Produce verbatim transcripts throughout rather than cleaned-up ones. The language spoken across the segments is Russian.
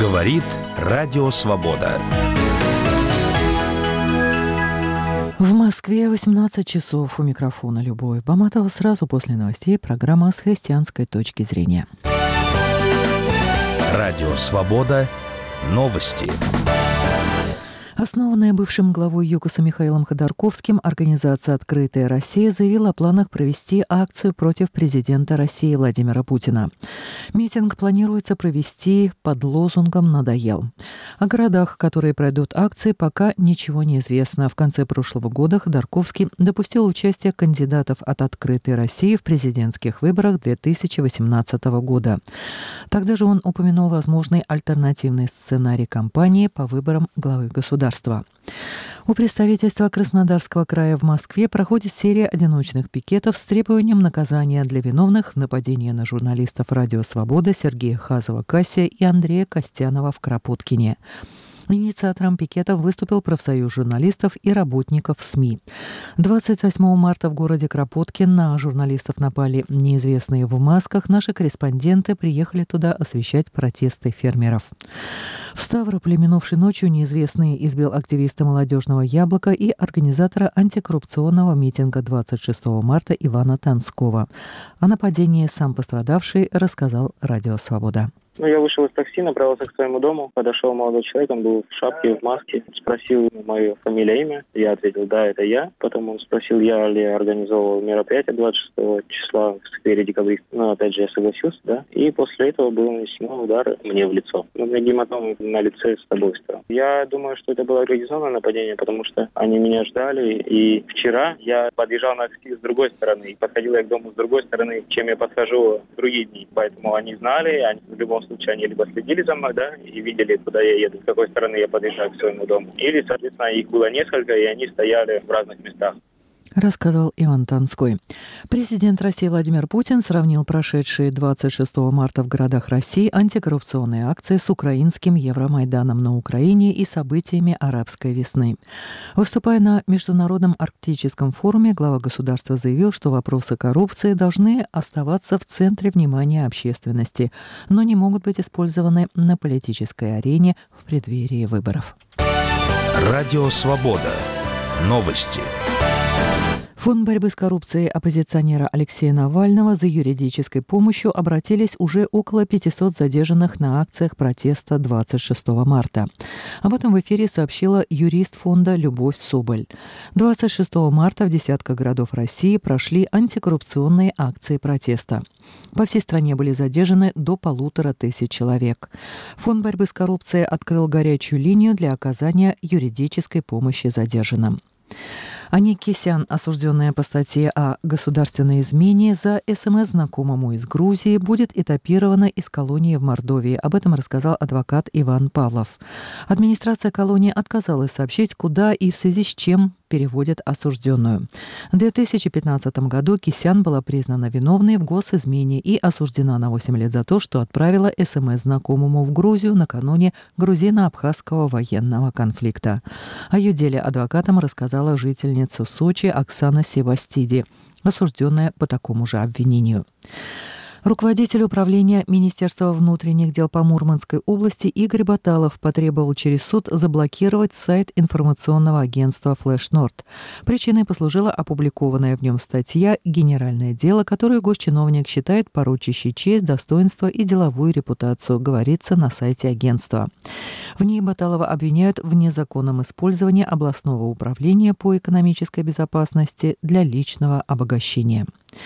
Говорит Радио Свобода. В Москве восемнадцать часов. У микрофона Любовь Баматова. Сразу после новостей программа с христианской точки зрения. Радио Свобода. Новости. Основанная бывшим главой ЮКОСа Михаилом Ходорковским, организация «Открытая Россия» заявила о планах провести акцию против президента России Владимира Путина. Митинг планируется провести под лозунгом «Надоел». О городах, которые пройдут акции, пока ничего не известно. В конце прошлого года Ходорковский допустил участие кандидатов от «Открытой России» в президентских выборах две тысячи восемнадцатого года. Тогда же он упомянул возможный альтернативный сценарий кампании по выборам главы государства. У представительства Краснодарского края в Москве проходит серия одиночных пикетов с требованием наказания для виновных в нападении на журналистов «Радио Свобода» Сергея Хазова-Кассия и Андрея Костянова в Кропоткине. Инициатором пикетов выступил профсоюз журналистов и работников СМИ. двадцать восьмого марта в городе Кропоткин на журналистов напали неизвестные в масках. Наши корреспонденты приехали туда освещать протесты фермеров. В Ставрополе минувшей ночью неизвестный избил активиста «Молодежного яблока» и организатора антикоррупционного митинга двадцать шестого марта Ивана Танского. О нападении сам пострадавший рассказал Радио Свобода. Ну, я вышел из такси, направился к своему дому. Подошел молодой человек, он был в шапке, в маске. Спросил мое фамилия, имя. Я ответил, да, это я. Потом он спросил, я ли организовывал мероприятие двадцать шестого числа в сквере Декабриста. Ну, опять же, я согласился, да. И после этого был нанесен удар мне в лицо. У меня гематомы на лице с обоих сторон. Я думаю, что это было организованное нападение, потому что они меня ждали. И вчера я подъезжал на такси с другой стороны. И подходил я к дому с другой стороны, чем я подхожу в другие дни. Поэтому они знали, они в любом случае они либо следили за мной, да, и видели, куда я еду, с какой стороны я подъезжаю к своему дому. Или, соответственно, их было несколько, и они стояли в разных местах. Рассказал Иван Танской. Президент России Владимир Путин сравнил прошедшие двадцать шестого марта в городах России антикоррупционные акции с украинским Евромайданом на Украине и событиями арабской весны. Выступая на Международном арктическом форуме, глава государства заявил, что вопросы коррупции должны оставаться в центре внимания общественности, но не могут быть использованы на политической арене в преддверии выборов. Радио Свобода. Новости. Фонд борьбы с коррупцией оппозиционера Алексея Навального за юридической помощью обратились уже около пятисот задержанных на акциях протеста двадцать шестого марта. Об этом в эфире сообщила юрист фонда Любовь Соболь. двадцать шестого марта в десятках городов России прошли антикоррупционные акции протеста. По всей стране были задержаны до полутора тысяч человек. Фонд борьбы с коррупцией открыл горячую линию для оказания юридической помощи задержанным. Ани Кисян, осужденная по статье о государственной измене за СМС знакомому из Грузии, будет этапирована из колонии в Мордовии. Об этом рассказал адвокат Иван Павлов. Администрация колонии отказалась сообщить, куда и в связи с чем переводят осужденную. В две тысячи пятнадцатом году Кисян была признана виновной в госизмене и осуждена на восемь лет за то, что отправила СМС знакомому в Грузию накануне грузино-абхазского военного конфликта. О ее деле адвокатам рассказала жительница Сочи Оксана Севастиди, осужденная по такому же обвинению. Руководитель управления Министерства внутренних дел по Мурманской области Игорь Баталов потребовал через суд заблокировать сайт информационного агентства «Флэш Норд». Причиной послужила опубликованная в нем статья «Генеральное дело», которую госчиновник считает порочащей честь, достоинство и деловую репутацию, говорится на сайте агентства. В ней Баталова обвиняют в незаконном использовании областного управления по экономической безопасности для личного обогащения.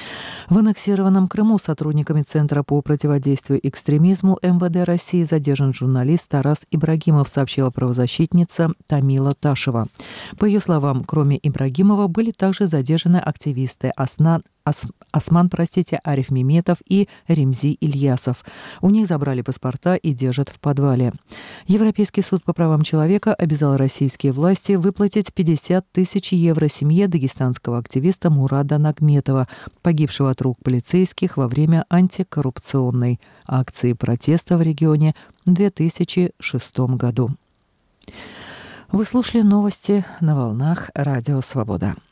В аннексированном Крыму сотрудниками Центра по противодействию экстремизму эм вэ дэ России задержан журналист Тарас Ибрагимов, сообщила правозащитница Тамила Ташева. По ее словам, кроме Ибрагимова были также задержаны активисты Аснан Ос, Осман, простите, Ариф Меметов и Ремзи Ильясов. У них забрали паспорта и держат в подвале. Европейский суд по правам человека обязал российские власти выплатить пятьдесят тысяч евро семье дагестанского активиста Мурада Нагметова, погибшего от рук полицейских во время антикоррупционной акции протеста в регионе в две тысячи шестом году. Вы слушали новости на волнах Радио Свобода.